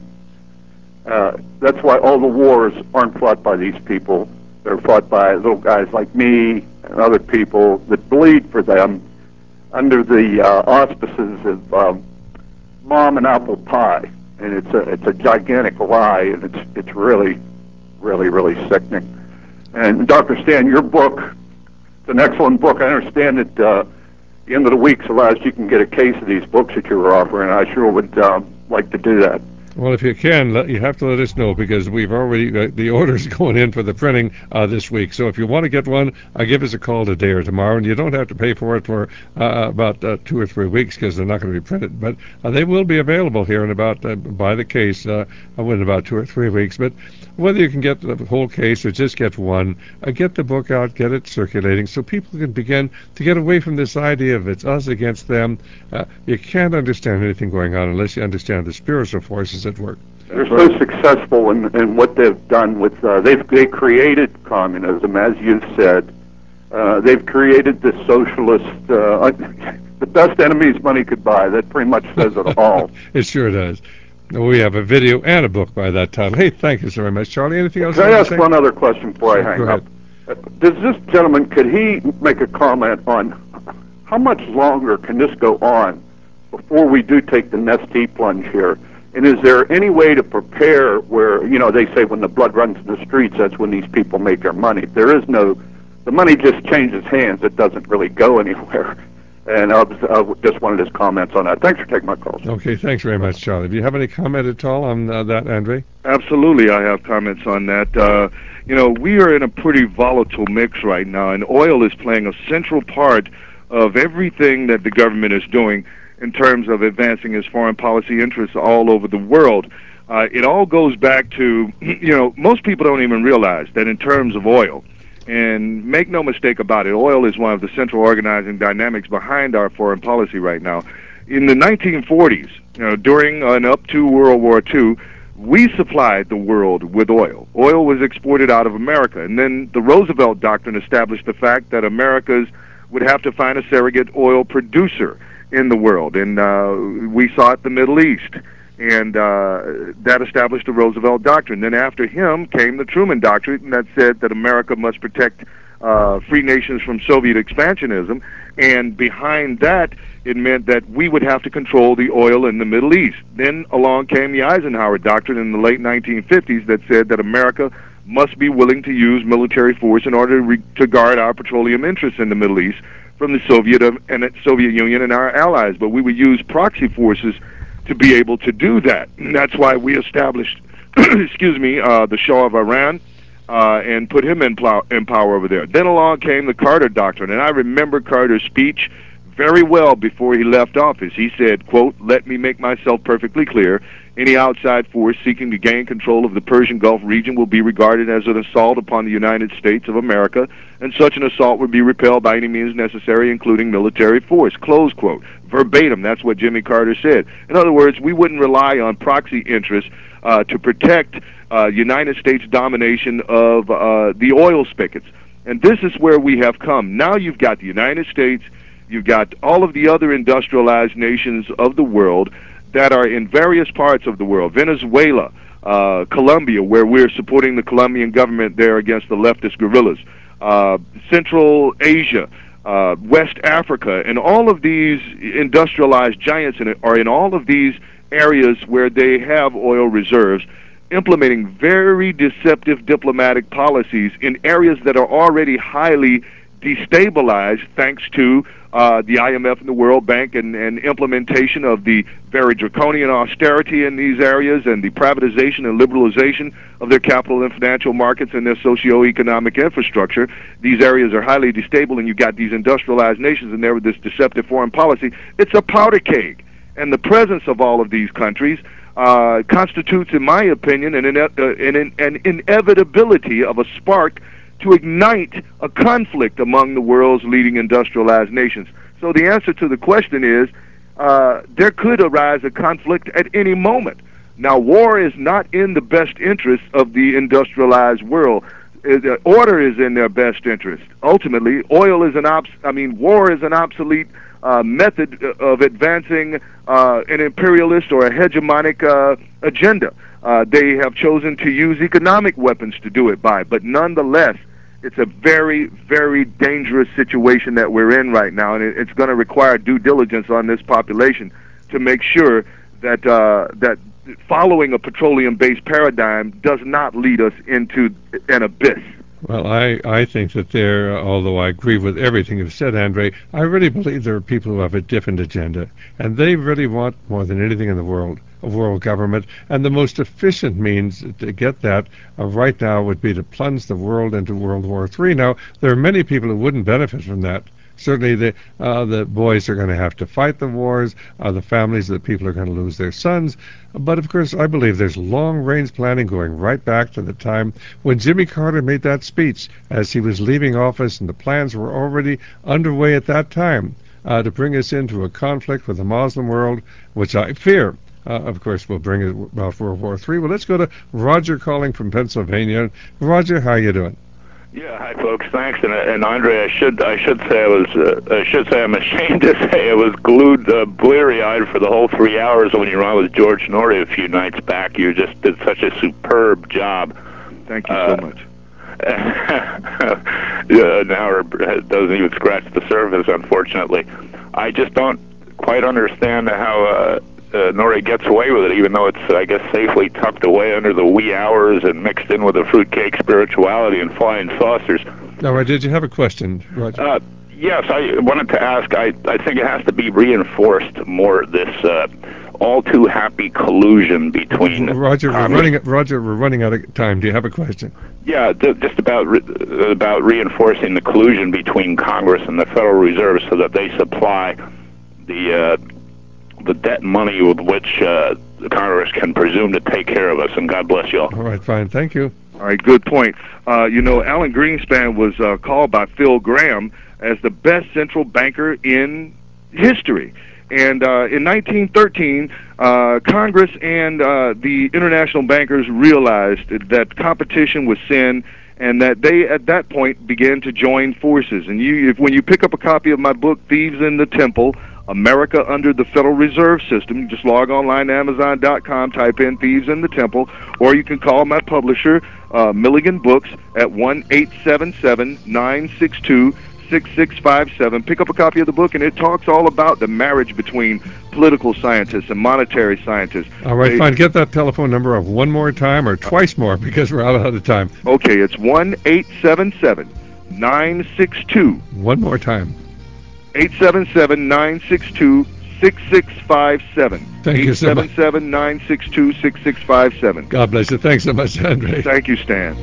S9: Uh, that's why all the wars aren't fought by these people. They're fought by little guys like me and other people that bleed for them under the uh, auspices of um, mom and apple pie. And it's a it's a gigantic lie, and it's it's really, really, really sickening. And Doctor Stan, your book, it's an excellent book. I understand that uh, the end of the week, so last you can get a case of these books that you were offering. I sure would um, like to do that.
S1: Well, if you can, let, you have to let us know, because we've already, uh, the order's going in for the printing uh, this week. So if you want to get one, uh, give us a call today or tomorrow, and you don't have to pay for it for uh, about uh, two or three weeks, because they're not going to be printed. But uh, they will be available here in about, uh, by the case, uh, in about two or three weeks. But whether you can get the whole case or just get one, uh, get the book out, get it circulating, so people can begin to get away from this idea of it's us against them. Uh, you can't understand anything going on unless you understand the spiritual forces at work.
S9: They're so successful in, in what they've done with, uh, they've they created communism, as you said. Uh, they've created the socialist, uh, the best enemies money could buy. That pretty much says it all.
S1: It sure does. We have a video and a book by that title. Hey, thank you so very much, Charlie. Anything else?
S9: Can I ask one other question before
S1: Sure,
S9: I hang
S1: go
S9: up? Uh, Does this gentleman, could he make a comment on how much longer can this go on before we do take the Nestea plunge here? And is there any way to prepare where, you know, they say when the blood runs in the streets, that's when these people make their money. There is no, the money just changes hands. It doesn't really go anywhere. And I uh, just wanted his comments on that. Thanks for taking my calls.
S1: Okay, thanks very much, Charlie. Do you have any comment at all on uh, that, Andre?
S2: Absolutely, I have comments on that. Uh, you know, we are in a pretty volatile mix right now, and oil is playing a central part of everything that the government is doing. in terms of advancing his foreign policy interests all over the world. Uh, it all goes back to, you know, most people don't even realize that in terms of oil, and make no mistake about it, oil is one of the central organizing dynamics behind our foreign policy right now. In the nineteen forties, you know, during and up to World War Two, we supplied the world with oil. Oil was exported out of America, and then the Roosevelt Doctrine established the fact that Americas would have to find a surrogate oil producer in the world, and uh, we sought the Middle East, and uh, that established the Roosevelt Doctrine. Then after him came the Truman Doctrine that said that America must protect uh, free nations from Soviet expansionism, and behind that, it meant that we would have to control the oil in the Middle East. Then along came the Eisenhower Doctrine in the late nineteen fifties that said that America must be willing to use military force in order to, re- to guard our petroleum interests in the Middle East from the Soviet uh, and the Soviet Union and our allies. But we would use proxy forces to be able to do that. And that's why we established, excuse me, uh, the Shah of Iran, uh, and put him in, plow- in power over there. Then along came the Carter Doctrine, and I remember Carter's speech very well before he left office. He said, quote, "Let me make myself perfectly clear. Any outside force seeking to gain control of the Persian Gulf region will be regarded as an assault upon the United States of America, and such an assault would be repelled by any means necessary, including military force," close quote. Verbatim, that's what Jimmy Carter said. In other words, we wouldn't rely on proxy interests uh, to protect uh, United States domination of uh, the oil spigots. And this is where we have come. Now you've got the United States, you've got all of the other industrialized nations of the world that are in various parts of the world. Venezuela, uh, Colombia, where we're supporting the Colombian government there against the leftist guerrillas, uh, Central Asia, uh, West Africa, and all of these industrialized giants in it are in all of these areas where they have oil reserves, implementing very deceptive diplomatic policies in areas that are already highly destabilized thanks to uh, the I M F and the World Bank and, and implementation of the very draconian austerity in these areas and the privatization and liberalization of their capital and financial markets and their socio-economic infrastructure. These areas are highly destable, and you've got these industrialized nations in there with this deceptive foreign policy. It's a powder keg. And the presence of all of these countries uh, constitutes, in my opinion, an, ine- uh, an, an inevitability of a spark to ignite a conflict among the world's leading industrialized nations. So the answer to the question is, uh, there could arise a conflict at any moment. Now, war is not in the best interest of the industrialized world. Uh, the order is in their best interest. Ultimately, oil is an obs- I mean, war is an obsolete uh, method of advancing uh, an imperialist or a hegemonic uh, agenda. Uh, they have chosen to use economic weapons to do it by, but nonetheless, it's a very, very dangerous situation that we're in right now, and it, it's going to require due diligence on this population to make sure that uh, that following a petroleum-based paradigm does not lead us into an abyss.
S1: Well, I, I think that there, although I agree with everything you've said, Andre, I really believe there are people who have a different agenda, and they really want more than anything in the world, a world government, and the most efficient means to get that uh, right now would be to plunge the world into World War Three. Now, there are many people who wouldn't benefit from that. Certainly the uh, the boys are going to have to fight the wars, uh, the families of the people are going to lose their sons. But, of course, I believe there's long-range planning going right back to the time when Jimmy Carter made that speech as he was leaving office, and the plans were already underway at that time uh, to bring us into a conflict with the Muslim world, which I fear, uh, of course, will bring about World War Three. Well, let's go to Roger calling from Pennsylvania. Roger, how you doing?
S10: Yeah, hi folks. Thanks, and, and Andre, I should I should say I was uh, I should say I'm ashamed to say I was glued, uh, bleary-eyed for the whole three hours when you were on with George Norrie a few nights back. You just did such a superb job.
S2: Thank you
S10: uh,
S2: so much.
S10: yeah, an hour doesn't even scratch the surface, unfortunately. I just don't quite understand how uh, uh, Norrie gets away with it, even though it's, I guess, safely tucked away under the wee hours and mixed in with the fruitcake spirituality and flying saucers.
S1: All right, did you have a question, Roger?
S10: Uh, yes, I wanted to ask, I, I think it has to be reinforced more, this uh, all-too-happy collusion between...
S1: Roger, we're
S10: Congress.
S1: running, Roger, we're running out of time. Do you have a question?
S10: Yeah, th- just about re- about reinforcing the collusion between Congress and the Federal Reserve so that they supply the uh, the debt money with which uh, the Congress can presume to take care of us. And God bless you all.
S1: All right, fine. Thank you.
S2: All right, good point. Uh, you know, Alan Greenspan was uh, called by Phil Graham as the best central banker in history. And uh, in nineteen thirteen, uh, Congress and uh, the international bankers realized that competition was sin, and that they, at that point, began to join forces. And you, if, when you pick up a copy of my book, Thieves in the Temple, America Under the Federal Reserve System, you just log online to Amazon dot com, type in Thieves in the Temple, or you can call my publisher, uh, Milligan Books, at one eight seven seven, nine six two, six six five seven. Pick up a copy of the book, and it talks all about the marriage between political scientists and monetary scientists.
S1: All right,
S2: They,
S1: fine. Get that telephone number up one more time or twice more because we're out of time.
S2: Okay, it's one eight seven seven, nine six two.
S1: One more time.
S2: eight seven seven, nine six two, six six five seven.
S1: Thank you so much.
S2: eight seven seven, nine six two, six six five seven.
S1: God bless you. Thanks so much, Andre.
S2: Thank you, Stan.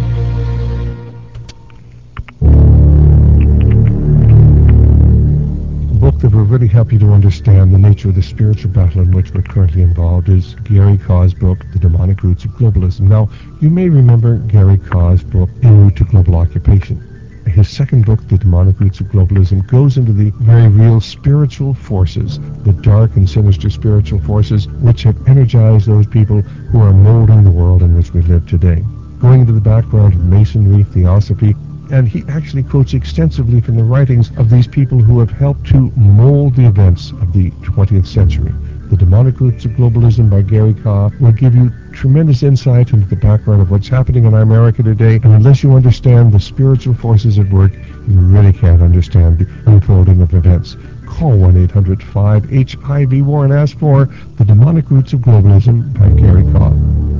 S1: A book that will really help you to understand the nature of the spiritual battle in which we're currently involved is Gary Kaw's book, The Demonic Roots of Globalism. Now, you may remember Gary Kaw's book, En Route to Global Occupation. His second book, The Demonic Roots of Globalism, goes into the very real spiritual forces, the dark and sinister spiritual forces which have energized those people who are molding the world in which we live today. Going into the background of Masonry, Theosophy, and he actually quotes extensively from the writings of these people who have helped to mold the events of the twentieth century. The Demonic Roots of Globalism by Gary Kaw will give you tremendous insight into the background of what's happening in America today, and unless you understand the spiritual forces at work, you really can't understand the unfolding of events. Call one eight hundred five H I V war and ask for The Demonic Roots of Globalism by Gary Kaw.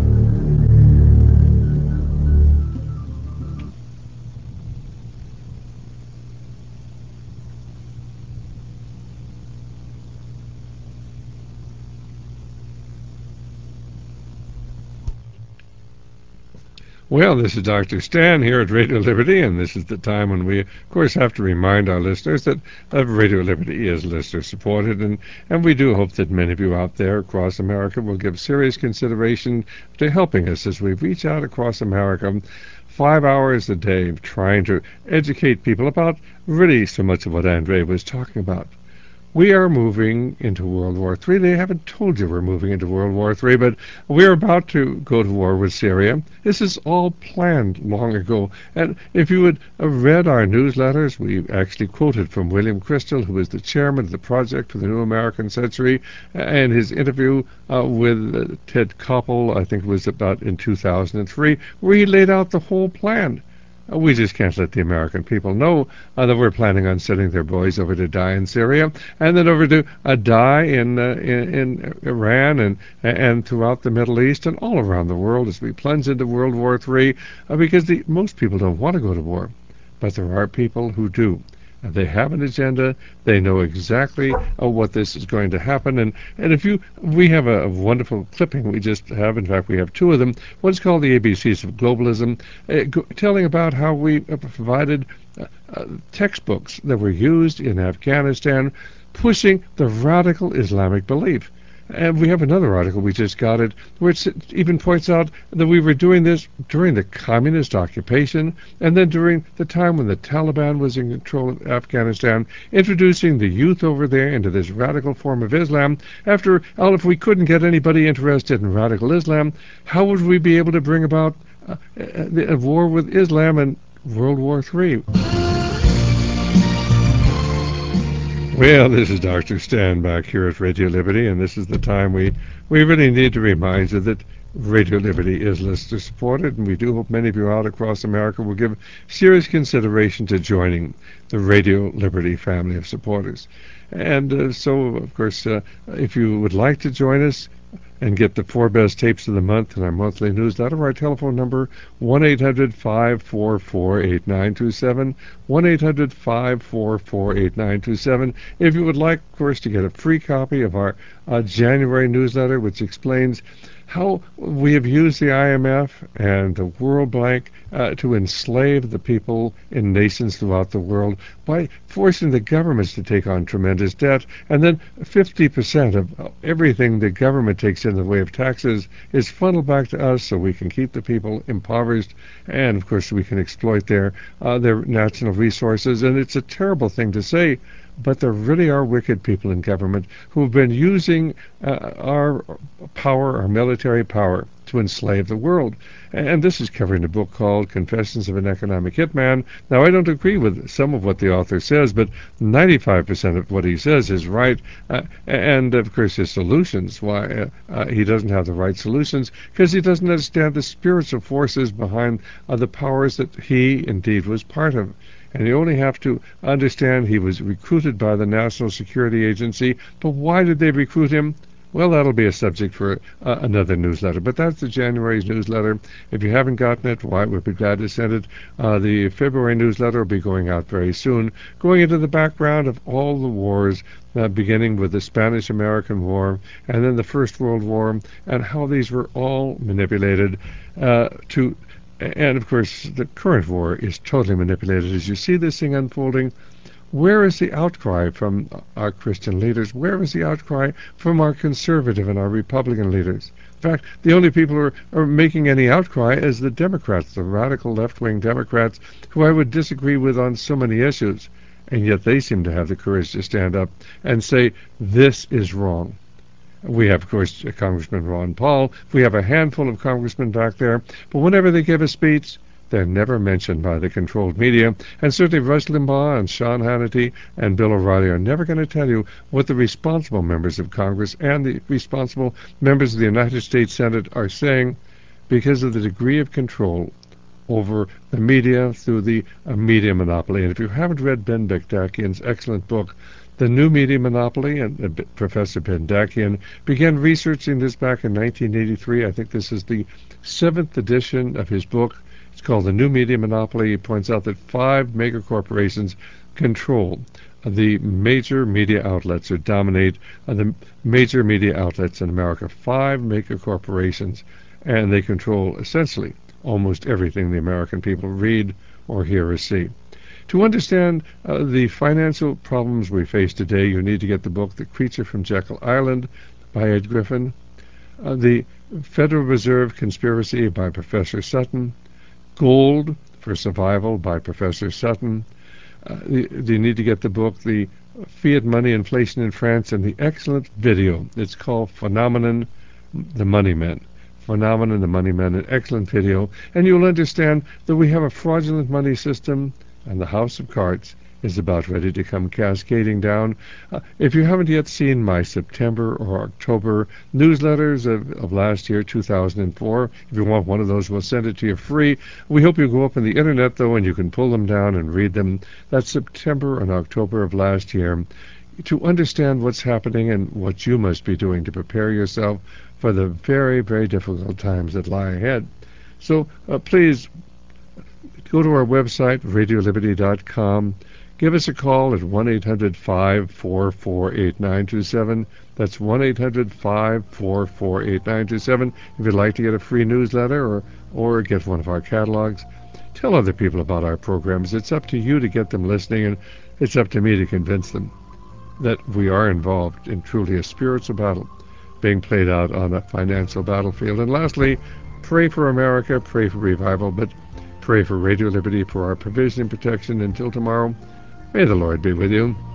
S1: Well, this is Doctor Stan here at Radio Liberty, and this is the time when we, of course, have to remind our listeners that uh, Radio Liberty is listener-supported, and, and we do hope that many of you out there across America will give serious consideration to helping us as we reach out across America five hours a day trying to educate people about really so much of what Andre was talking about. We are moving into World War Three. They haven't told you we're moving into World War Three, but we're about to go to war with Syria. This is all planned long ago. And if you had read our newsletters, we actually quoted from William Crystal, who is the chairman of the Project for the New American Century, and his interview uh, with uh, Ted Koppel, I think it was about in two thousand three, where he laid out the whole plan. We just can't let the American people know uh, that we're planning on sending their boys over to die in Syria and then over to uh, die in, uh, in in Iran and and throughout the Middle East and all around the world as we plunge into World War Three, uh, because the, most people don't want to go to war, but there are people who do. Uh, they have an agenda. They know exactly uh, what this is going to happen. And, and if you, we have a, a wonderful clipping we just have. In fact, we have two of them. One's called the A B Cs of Globalism, uh, go, telling about how we uh, provided uh, uh, textbooks that were used in Afghanistan, pushing the radical Islamic belief. And we have another article, we just got it, where it even points out that we were doing this during the communist occupation and then during the time when the Taliban was in control of Afghanistan, introducing the youth over there into this radical form of Islam. After all, if we couldn't get anybody interested in radical Islam, how would we be able to bring about uh, a, a war with Islam in World War Three? Well, this is Doctor Stan back here at Radio Liberty, and this is the time we, we really need to remind you that Radio Liberty is listener-supported, and we do hope many of you out across America will give serious consideration to joining the Radio Liberty family of supporters. And uh, so, of course, uh, if you would like to join us, and get the four best tapes of the month in our monthly newsletter. Our telephone number, one eight hundred five four four eight nine two seven, one eight hundred five four four eight nine two seven. If you would like, of course, to get a free copy of our uh, January newsletter, which explains how we have used the I M F and the World Bank uh, to enslave the people in nations throughout the world by forcing the governments to take on tremendous debt, and then fifty percent of everything the government takes in the way of taxes is funneled back to us so we can keep the people impoverished, and of course we can exploit their uh, their national resources. And it's a terrible thing to say, but there really are wicked people in government who have been using uh, our power, our military power, to enslave the world. And this is covered in a book called Confessions of an Economic Hitman. Now, I don't agree with some of what the author says, but ninety-five percent of what he says is right. Uh, and, of course, his solutions, why uh, uh, he doesn't have the right solutions, because he doesn't understand the spiritual forces behind uh, the powers that he, indeed, was part of. And you only have to understand he was recruited by the National Security Agency. But why did they recruit him? Well, that'll be a subject for uh, another newsletter. But that's the January's newsletter. If you haven't gotten it, why, we'd be glad to send it. Uh, the February newsletter will be going out very soon, going into the background of all the wars, uh, beginning with the Spanish-American War and then the First World War, and how these were all manipulated uh, to... And, of course, the current war is totally manipulated. As you see this thing unfolding, where is the outcry from our Christian leaders? Where is the outcry from our conservative and our Republican leaders? In fact, the only people who are, are making any outcry is the Democrats, the radical left-wing Democrats, who I would disagree with on so many issues. And yet they seem to have the courage to stand up and say, this is wrong. We have, of course, Congressman Ron Paul. We have a handful of congressmen back there. But whenever they give a speech, they're never mentioned by the controlled media. And certainly Rush Limbaugh and Sean Hannity and Bill O'Reilly are never going to tell you what the responsible members of Congress and the responsible members of the United States Senate are saying, because of the degree of control over the media through the uh, media monopoly. And if you haven't read Ben Bekdakian's excellent book, The New Media Monopoly, and uh, Professor Bendakian began researching this back in nineteen eighty-three. I think this is the seventh edition of his book. It's called The New Media Monopoly. He points out that five mega corporations control the major media outlets, or dominate uh, the major media outlets in America. Five mega corporations, and they control essentially almost everything the American people read or hear or see. To understand uh, the financial problems we face today, you need to get the book The Creature from Jekyll Island by Ed Griffin, uh, The Federal Reserve Conspiracy by Professor Sutton, Gold for Survival by Professor Sutton. Uh, the, you need to get the book The Fiat Money Inflation in France, and the excellent video. It's called Phenomenon, the Money Men. Phenomenon, the Money Men, an excellent video. And you'll understand that we have a fraudulent money system, and the House of Cards is about ready to come cascading down. Uh, if you haven't yet seen my September or October newsletters of, of last year, two thousand four, if you want one of those, we'll send it to you free. We hope you go up on the internet, though, and you can pull them down and read them. That's September and October of last year, to understand what's happening and what you must be doing to prepare yourself for the very, very difficult times that lie ahead. So uh, please go to our website, radio liberty dot com. Give us a call at one eight hundred five four four eight nine two seven. That's one eight hundred five four four eight nine two seven. If you'd like to get a free newsletter or, or get one of our catalogs, tell other people about our programs. It's up to you to get them listening, and it's up to me to convince them that we are involved in truly a spiritual battle being played out on a financial battlefield. And lastly, pray for America, pray for revival, but pray for Radio Liberty, for our provision and protection. Until tomorrow, may the Lord be with you.